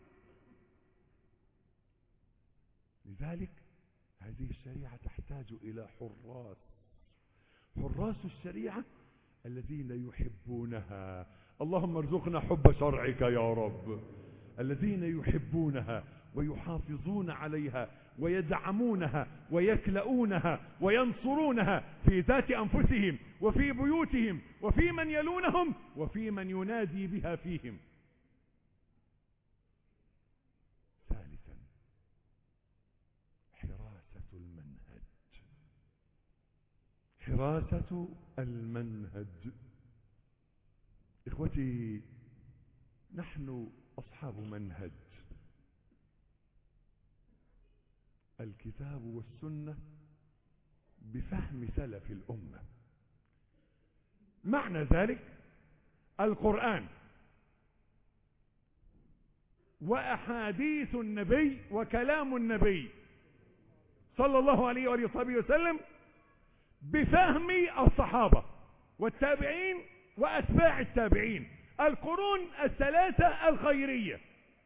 [SPEAKER 2] لذلك هذه الشريعة تحتاج إلى حراس، حراس الشريعة الذين يحبونها. اللهم ارزقنا حب شرعك يا رب. الذين يحبونها ويحافظون عليها ويدعمونها ويكلؤونها وينصرونها في ذات أنفسهم وفي بيوتهم وفي من يلونهم وفي من ينادي بها فيهم. ثالثا حراسة المنهج، حراسة المنهج. إخوتي، نحن أصحاب منهج، الكتاب والسنة بفهم سلف الأمة. معنى ذلك القرآن وأحاديث النبي وكلام النبي صلى الله عليه وآله وصحبه وسلم بفهم الصحابة والتابعين وأتباع التابعين، القرون الثلاثة الخيرية.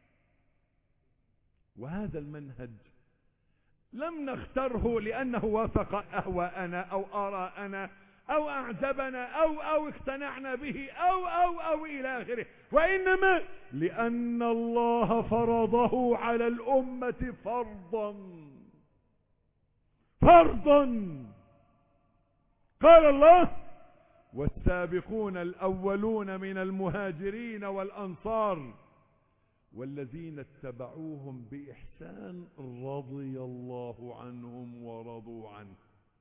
[SPEAKER 2] وهذا المنهج لم نختره لأنه وافق أهواءنا أو آراءنا أو أعجبنا أو أو اقتنعنا به أو أو أو إلى آخره، وإنما لأن الله فرضه على الأمة فرضا فرضا. قال الله: والسابقون الأولون من المهاجرين والأنصار والذين اتبعوهم بإحسان رضي الله عنهم ورضوا عنه.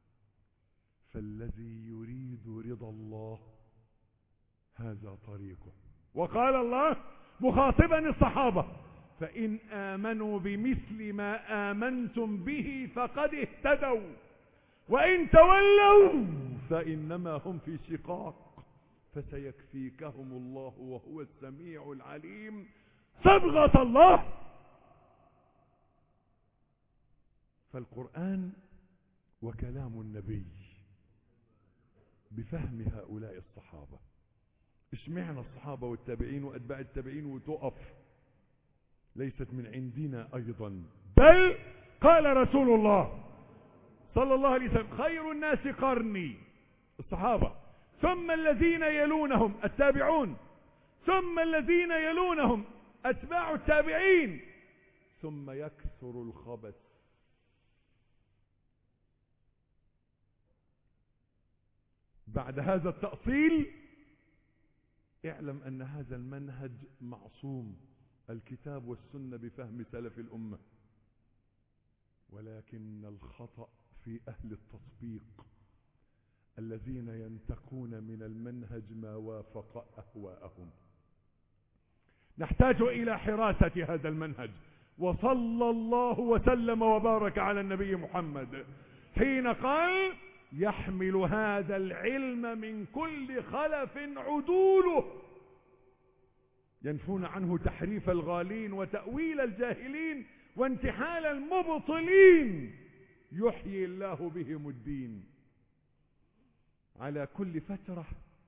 [SPEAKER 2] فالذي يريد رضا الله هذا طريقه. وقال الله مخاطبا الصحابة: فإن آمنوا بمثل ما آمنتم به فقد اهتدوا وإن تولوا فإنما هم في شقاق فسيكفيكهم الله وهو السميع العليم. صبغة الله. فالقرآن وكلام النبي بفهم هؤلاء الصحابة. اشمعنا الصحابة والتابعين وأتباع التابعين وتقف؟ ليست من عندنا أيضا، بل قال رسول الله صلى الله عليه وسلم: خير الناس قرني، الصحابة، ثم الذين يلونهم التابعون، ثم الذين يلونهم أتباع التابعين، ثم يكثر الخبث بعد هذا التأصيل اعلم أن هذا المنهج معصوم، الكتاب والسنة بفهم سلف الأمة، ولكن الخطأ في أهل التطبيق الذين ينتقون من المنهج ما وافق أهواءهم. نحتاج إلى حراسة هذا المنهج. وصلى الله وسلم وبارك على النبي محمد حين قال: يحمل هذا العلم من كل خلف عدوله ينفون عنه تحريف الغالين وتأويل الجاهلين وانتحال المبطلين، يحيي الله بهم الدين. على كل فترة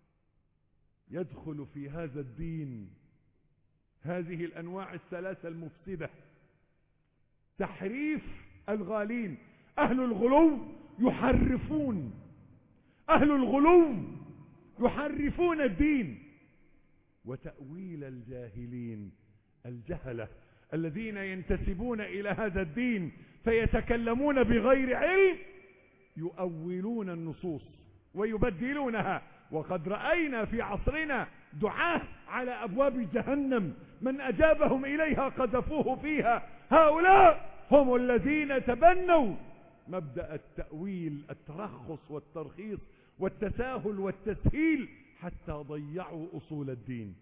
[SPEAKER 2] يدخل في هذا الدين هذه الأنواع الثلاثة المفسدة: تحريف الغالين، أهل الغلو يحرفون أهل الغلو يحرفون الدين، وتأويل الجاهلين، الجهلة الذين ينتسبون إلى هذا الدين فيتكلمون بغير علم، يؤولون النصوص ويبدلونها. وقد رأينا في عصرنا دعاة على أبواب جهنم من أجابهم إليها قذفوه فيها. هؤلاء هم الذين تبنوا مبدأ التأويل، الترخص والترخيص والتساهل والتسهيل، حتى ضيعوا أصول الدين.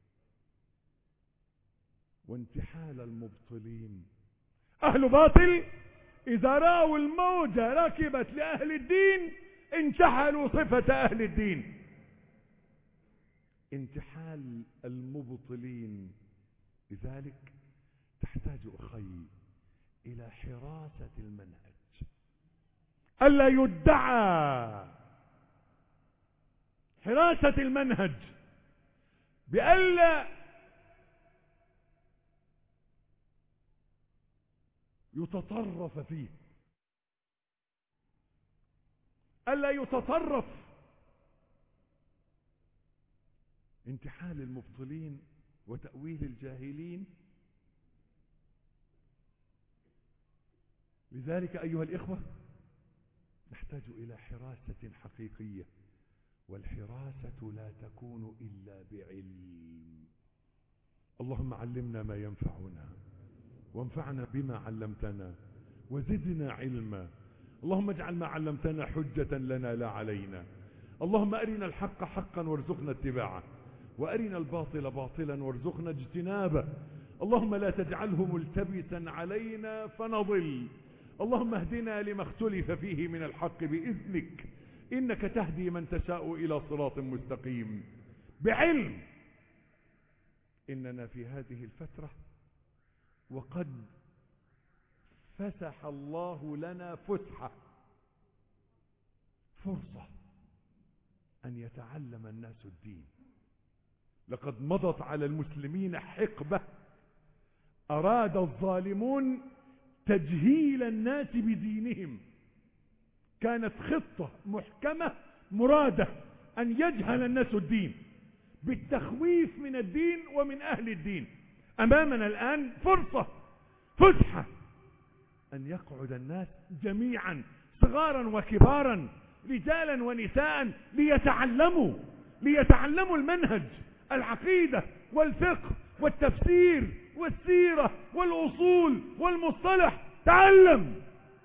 [SPEAKER 2] وانتحال المبطلين، أهل باطل إذا رأوا الموجة ركبت لأهل الدين انتحلوا صفة أهل الدين. انتحال المبطلين. لذلك تحتاج أخي إلى حراسة المنهج، ألا يدعى حراسة المنهج بألا يتطرف فيه، ألا يتطرف. انتحال المبطلين وتأويل الجاهلين. لذلك أيها الإخوة نحتاج إلى حراسة حقيقية، والحراسة لا تكون إلا بعلم. اللهم علمنا ما ينفعنا وانفعنا بما علمتنا وزدنا علما. اللهم اجعل ما علمتنا حجة لنا لا علينا. اللهم أرنا الحق حقا وارزقنا اتباعه، وأرنا الباطل باطلا وارزقنا اجتنابه. اللهم لا تجعله ملتبسا علينا فنضل. اللهم اهدنا لما اختلف فيه من الحق بإذنك، إنك تهدي من تشاء إلى صراط مستقيم. بعلم إننا في هذه الفترة وقد فسح الله لنا فسحة، فرصة أن يتعلم الناس الدين. لقد مضت على المسلمين حقبة أراد الظالمون تجهيل الناس بدينهم. كانت خطة محكمة مرادة أن يجهل الناس الدين بالتخويف من الدين ومن أهل الدين. أمامنا الآن فرصة، فسحة، أن يقعد الناس جميعا صغارا وكبارا، رجالا ونساء، ليتعلموا ليتعلموا المنهج، العقيدة والفقه والتفسير والسيرة والأصول والمصطلح. تعلم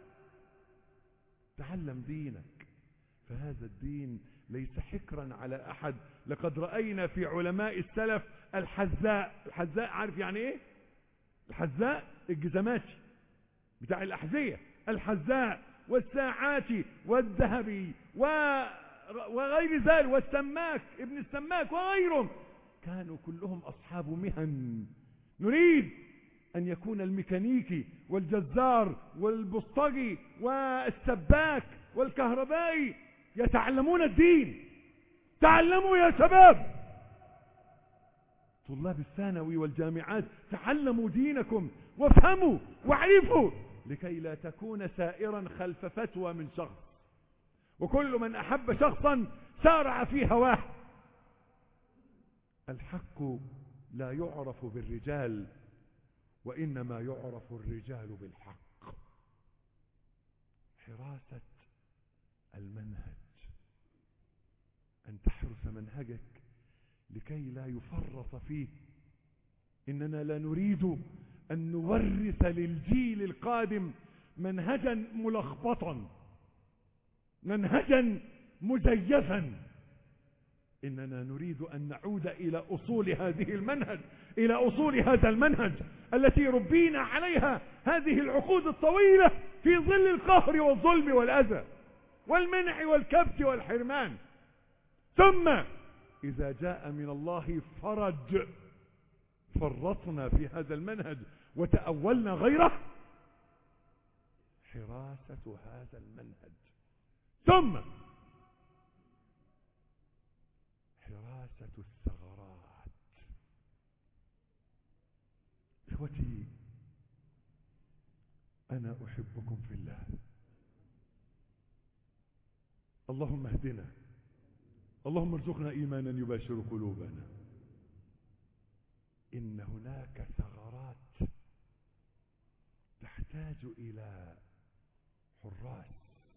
[SPEAKER 2] تعلم دينك، فهذا الدين ليس حكرا على أحد. لقد رأينا في علماء السلف الحذاء. الحذاء عارف يعني ايه؟ الحذاء الجزماتي بتاع الأحذية، الحذاء والساعات والذهبي وغير ذلك، والسماك ابن السماك وغيرهم، كانوا كلهم أصحاب مهن. نريد أن يكون الميكانيكي والجزار والبسطجي والسباك والكهربائي يتعلمون الدين. تعلموا يا شباب، طلاب الثانوي والجامعات، تعلموا دينكم وافهموا واعرفوا، لكي لا تكون سائرا خلف فتوى من شخص. وكل من أحب شخصا سارع في هواه. الحق لا يعرف بالرجال، وإنما يعرف الرجال بالحق. حراسة المنهج. أن تحرس منهجك لكي لا يفرط فيه. إننا لا نريد أن نورث للجيل القادم منهجا ملخبطا، منهجا مزيفا. إننا نريد أن نعود إلى أصول هذه المنهج، إلى أصول هذا المنهج التي ربينا عليها هذه العقود الطويلة في ظل القهر والظلم والأذى والمنع والكبت والحرمان. ثم إذا جاء من الله فرج فرطنا في هذا المنهج وتأولنا غيره. حراسة هذا المنهج، ثم حراسة الثغرات. إخوتي، أنا أحبكم في الله. اللهم اهدنا، اللهم ارزقنا إيمانا يباشر قلوبنا. إن هناك ثغرات تحتاج إلى حراس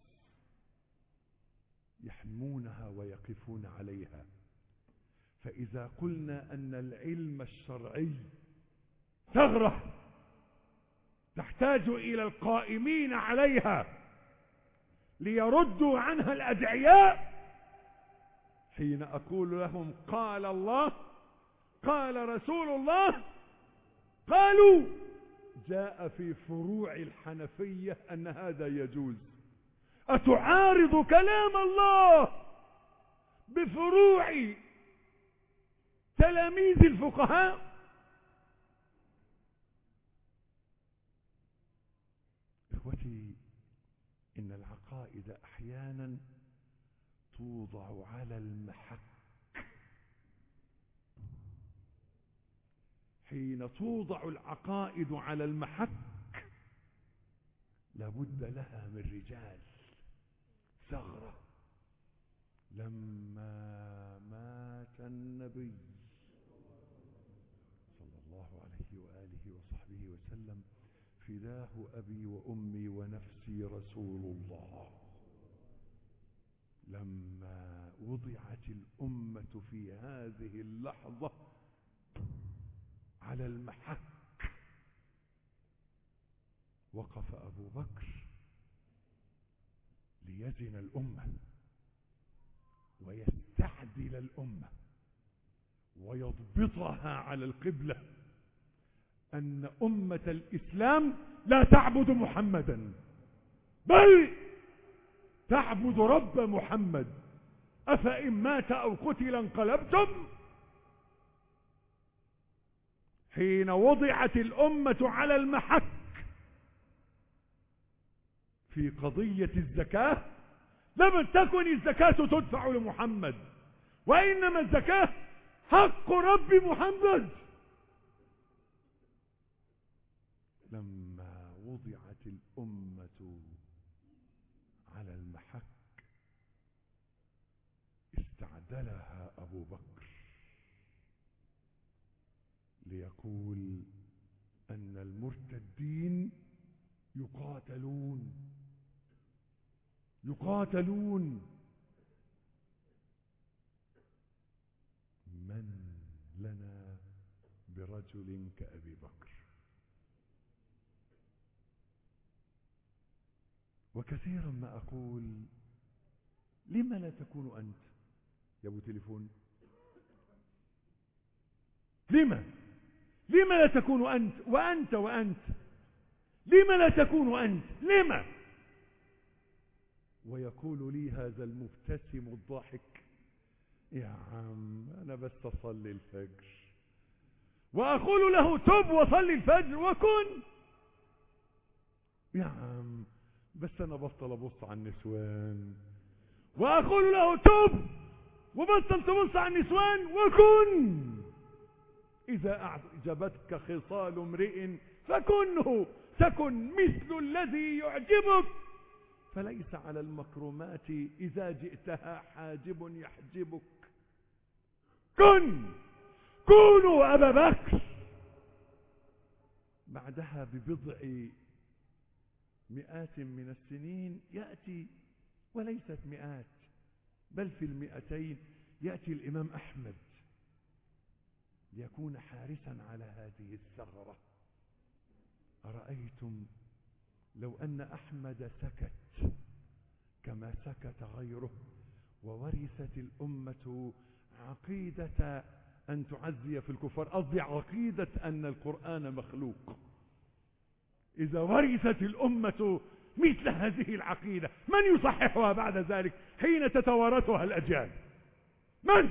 [SPEAKER 2] يحمونها ويقفون عليها. فإذا قلنا أن العلم الشرعي ثغرة تحتاج إلى القائمين عليها ليردوا عنها الأدعياء، حين أقول لهم قال الله قال رسول الله، قالوا جاء في فروع الحنفية أن هذا يجوز. أتعارض كلام الله بفروع تلاميذ الفقهاء؟ إخوتي، إن العقائد أحيانا توضع على المحك. حين توضع العقائد على المحك لابد لها من رجال. ثغرة. لما مات النبي صلى الله عليه وآله وصحبه وسلم فداه أبي وأمي ونفسي رسول الله، لما وضعت الأمة في هذه اللحظة على المحك، وقف أبو بكر ليزن الأمة ويستعدل الأمة ويضبطها على القبلة، أن أمة الإسلام لا تعبد محمدا بل تعبد رب محمد. أفإن مات أو قتل انقلبتم. حين وضعت الأمة على المحك في قضية الزكاة، لم تكن الزكاة تدفع لمحمد، وإنما الزكاة حق رب محمد. لما وضعت الأمة على المحك استعدلها أبو بكر ليقول أن المرتدين يقاتلون يقاتلون من لنا برجل كأبي بكر. وكثيرا ما أقول لما لا تكون أنت يا أبو تليفون؟ لما لما لا تكون أنت وأنت وأنت؟ لما لا تكون أنت؟ لما؟ ويقول لي هذا المبتسم الضاحك يا عم أنا بس أصلي الفجر. وأقول له تب وصلي الفجر وكن. يا عم بس أنا بطل أبص على النسوان. وأقول له تب وبطل تبص على النسوان وكن. إذا أعجبتك خصال امرئ فكنه تكن مثل الذي يعجبك. فليس على المكرمات إذا جئتها حاجب يحجبك. كن كونوا أبا بكر. بعدها ببضع مئات من السنين يأتي، وليست مئات بل في المئتين، يأتي الإمام أحمد ليكون حارسا على هذه الثغرة. أرأيتم لو أن أحمد سكت كما سكت غيره، وورثت الأمة عقيدة أن تعزي في الكفار، قصدي عقيدة أن القرآن مخلوق. إذا ورثت الأمة مثل هذه العقيدة، من يصححها بعد ذلك حين تتوارثها الأجيال؟ من؟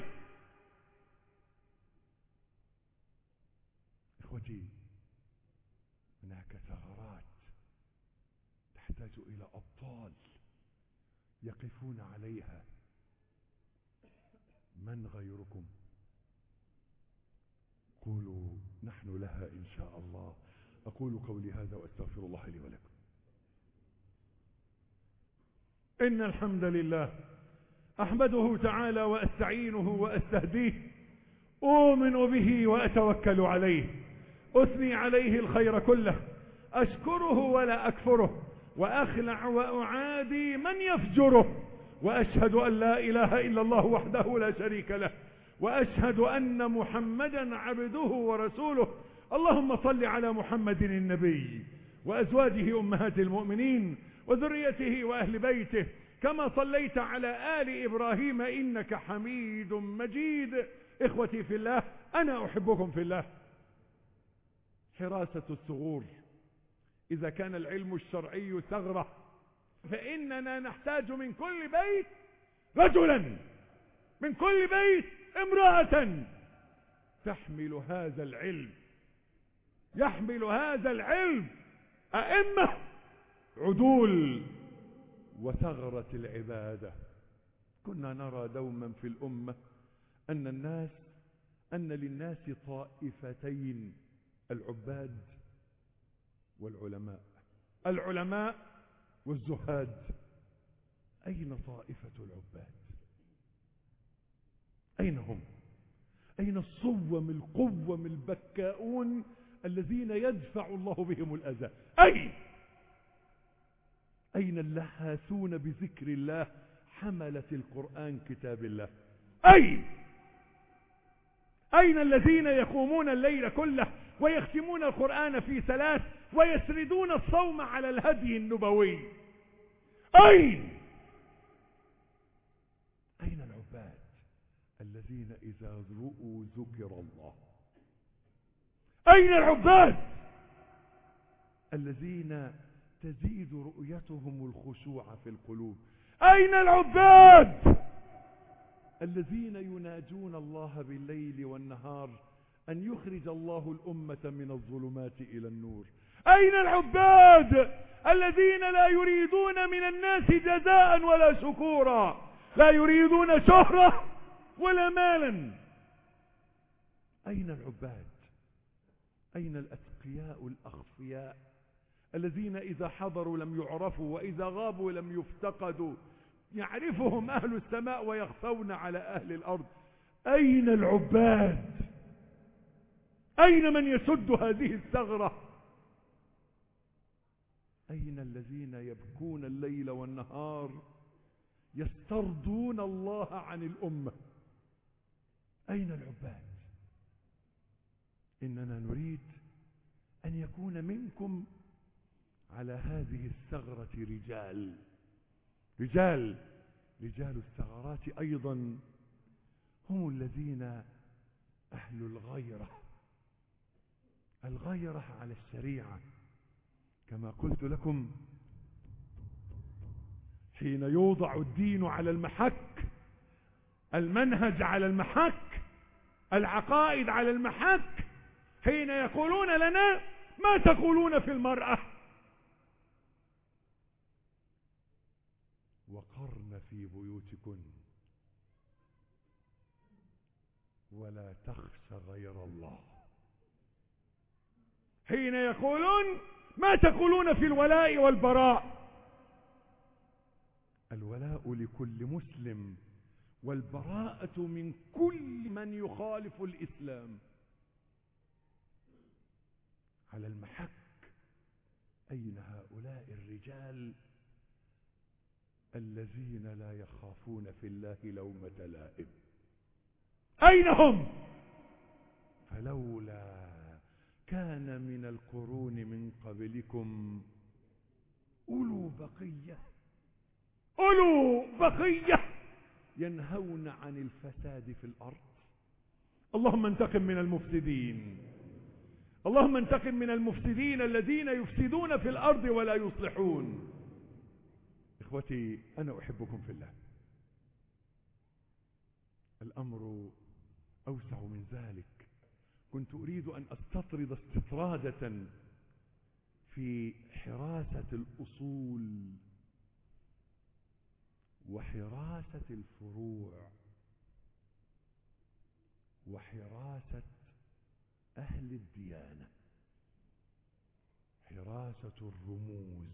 [SPEAKER 2] إخوتي، هناك ثغرات تحتاج إلى أبطال يقفون عليها. من غيركم؟ قولوا نحن لها إن شاء الله. أقول قولي هذا وأستغفر الله لي ولكم. إن الحمد لله أحمده تعالى وأستعينه وأستهديه، أؤمن به وأتوكل عليه، أثني عليه الخير كله، أشكره ولا أكفره، وأخلع وأعادي من يفجره، وأشهد أن لا إله إلا الله وحده لا شريك له، وأشهد أن محمدا عبده ورسوله. اللهم صل على محمد النبي وأزواجه أمهات المؤمنين وذريته وأهل بيته، كما صليت على آل إبراهيم إنك حميد مجيد. إخوتي في الله، أنا أحبكم في الله. حراسة الثغور. إذا كان العلم الشرعي ثغرة، فإننا نحتاج من كل بيت رجلا، من كل بيت امرأة تحمل هذا العلم، يحمل هذا العلم أئمة عدول. وثغرة العبادة. كنا نرى دوما في الأمة أن الناس أن للناس طائفتين: العباد والعلماء، العلماء والزهاد. أين طائفة العباد؟ أين هم؟ أين الصوم القوم البكاؤون الذين يدفع الله بهم الأذى؟ أين؟ أين اللهاثون بذكر الله حملة القرآن كتاب الله؟ أين؟ أين الذين يقومون الليل كله ويختمون القرآن في ثلاث ويسردون الصوم على الهدي النبوي؟ أين؟ أين العباد الذين إذا رؤوا ذكر الله؟ أين العباد الذين تزيد رؤيتهم الخشوع في القلوب؟ أين العباد الذين يناجون الله بالليل والنهار أن يخرج الله الأمة من الظلمات إلى النور؟ أين العباد الذين لا يريدون من الناس جزاء ولا شكورا، لا يريدون شهرة ولا مالا؟ أين العباد؟ أين الأتقياء الأخفياء الذين إذا حضروا لم يعرفوا وإذا غابوا لم يفتقدوا، يعرفهم أهل السماء ويخفون على أهل الأرض؟ أين العباد؟ أين من يسد هذه الثغرة؟ أين الذين يبكون الليل والنهار يسترضون الله عن الأمة؟ أين العباد؟ إننا نريد أن يكون منكم على هذه الثغرة رجال رجال رجال الثغرات أيضا هم الذين أهل الغيرة، الغيرة على الشريعة. كما قلت لكم، حين يوضع الدين على المحك، المنهج على المحك، العقائد على المحك، حين يقولون لنا ما تقولون في المرأة؟ وقرن في بيوتكن ولا تخش غير الله. حين يقولون ما تقولون في الولاء والبراء؟ الولاء لكل مسلم والبراءة من كل من يخالف الإسلام. على المحك أين هؤلاء الرجال الذين لا يخافون في الله لومة لائم؟ أين هم؟ فلولا كان من القرون من قبلكم أولو بقية أولو بقية ينهون عن الفساد في الأرض. اللهم انتقم من المفسدين، اللهم انتقم من المفسدين الذين يفسدون في الأرض ولا يصلحون. إخوتي، أنا أحبكم في الله. الأمر أوسع من ذلك. كنت أريد أن أستطرد استطرادة في حراسة الأصول وحراسة الفروع وحراسة أهل الديانة، حراسة الرموز،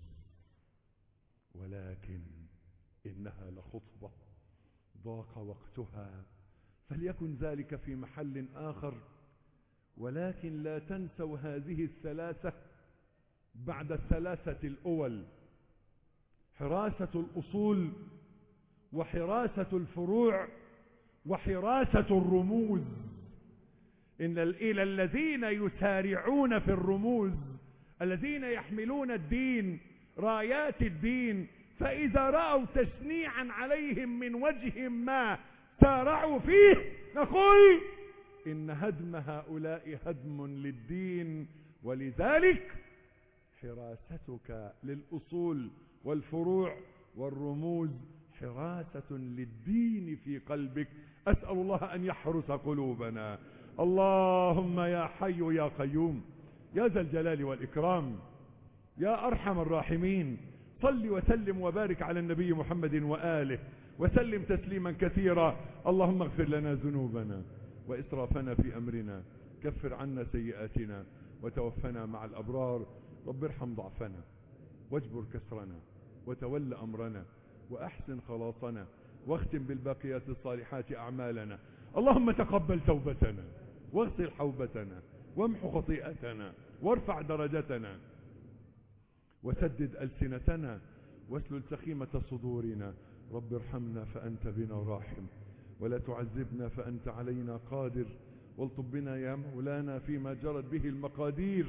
[SPEAKER 2] ولكن إنها لخطبة ضاق وقتها، فليكن ذلك في محل آخر. ولكن لا تنسوا هذه الثلاثة بعد الثلاثة الأول: حراسة الأصول وحراسة الفروع وحراسة الرموز. إن إلى الذين يسارعون في الرموز، الذين يحملون الدين رايات الدين، فإذا رأوا تشنيعا عليهم من وجه ما سارعوا فيه، نقول إن هدم هؤلاء هدم للدين. ولذلك حراستك للأصول والفروع والرموز حراسة للدين في قلبك. أسأل الله أن يحرس قلوبنا. اللهم يا حي يا قيوم يا ذا الجلال والإكرام يا أرحم الراحمين، صل وسلم وبارك على النبي محمد وآله وسلم تسليما كثيرا. اللهم اغفر لنا ذنوبنا وإسرافنا في أمرنا، كفر عنا سيئاتنا وتوفنا مع الأبرار. رب ارحم ضعفنا واجبر كسرنا وتول أمرنا وأحسن خلاصنا واختم بالباقيات الصالحات أعمالنا. اللهم تقبل توبتنا واغسل حوبتنا وامحو خطيئتنا وارفع درجتنا وسدد ألسنتنا واسلل سخيمة صدورنا. رب ارحمنا فأنت بنا راحم، ولا تعذبنا فأنت علينا قادر، والطب بنا يا مولانا فيما جرت به المقادير.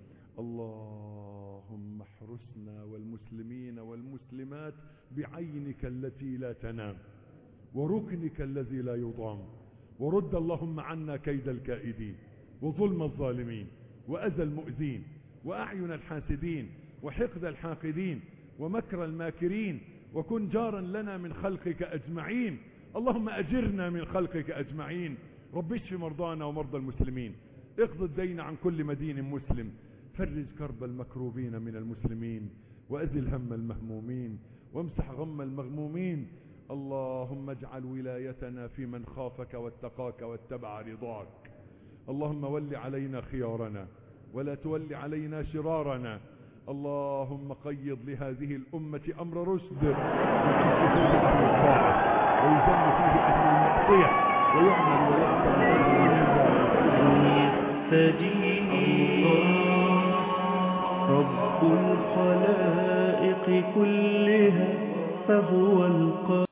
[SPEAKER 2] اللهم احرسنا والمسلمين والمسلمات بعينك التي لا تنام وركنك الذي لا يضام، ورد اللهم عنا كيد الكائدين وظلم الظالمين وأذى المؤذين وأعين الحاسدين وحقد الحاقدين ومكر الماكرين، وكن جارا لنا من خلقك أجمعين. اللهم أجرنا من خلقك أجمعين. رب اشف مرضانا ومرضى المسلمين، اقض الدين عن كل مدين مسلم، فرج كرب المكروبين من المسلمين، وأزل هم المهمومين، وامسح غم المغمومين. اللهم اجعل ولايتنا في من خافك واتقاك واتبع رضاك. اللهم ول علينا خيارنا ولا تول علينا شرارنا. اللهم قيض لهذه الأمة أمر رشد، ويذم فيه أهل المعصية، ويعمل ويحكم
[SPEAKER 1] رب الخلائق كلها فهو القادر.